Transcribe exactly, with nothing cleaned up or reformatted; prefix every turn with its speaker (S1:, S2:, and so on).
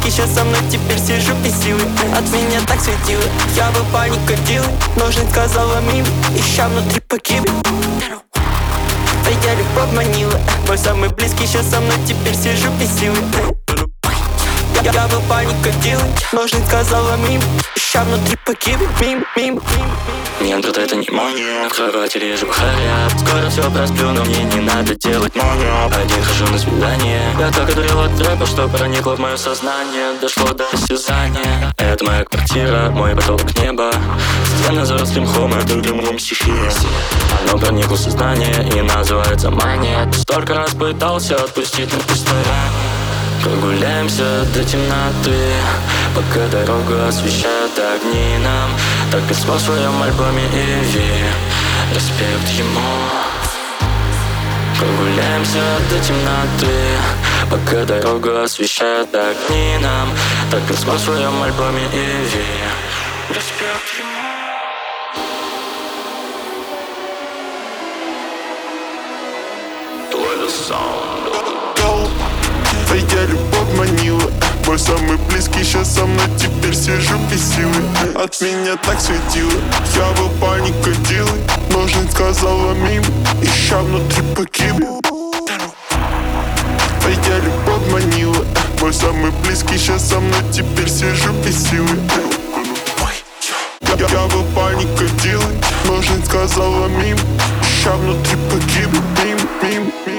S1: близкий сейчас со мной, теперь сижу без силы. От меня так светило, я бы паника делай. Нужен, сказала мимо, ища внутри погибель. Я любовь манила, мой самый близкий сейчас со мной, теперь сижу без силы. Я, я бы паника делай, нужен, сказала мимо, ища внутри погибель. Мим, мим, мим.
S2: Нет, брат, это не мания, в кровати лежу бухаря. Скоро все просплю, но мне не надо делать мания. Один хожу на свидание. Я так одурел от рэпа, что проникло в мое сознание. Дошло до осязания. Это моя квартира, мой потолок неба. Стены заросли мхом, это гремом стихия. Оно проникло в сознание и называется мания. Столько раз пытался отпустить, но постоянно. Прогуляемся до темноты, пока дорогу освещают огни нам. Так письмо в своем альбоме Иви, респект ему. Прогуляемся до темноты, пока дорогу освещают огни нам. Так письмо в своем альбоме Иви, респект ему. Твой саунд.
S3: Твоя любовь манила, мой самый близкий сейчас со мной, теперь сижу без силы. От меня так светило, я бы паника делай. Нужен, сказала мимо, ища внутри погибель. Твоя любовь манила, мой самый близкий сейчас со мной, теперь сижу без силы. Я, я бы паника делай, нужен, сказала мимо, ища внутри погибель. Мим, мим, мим.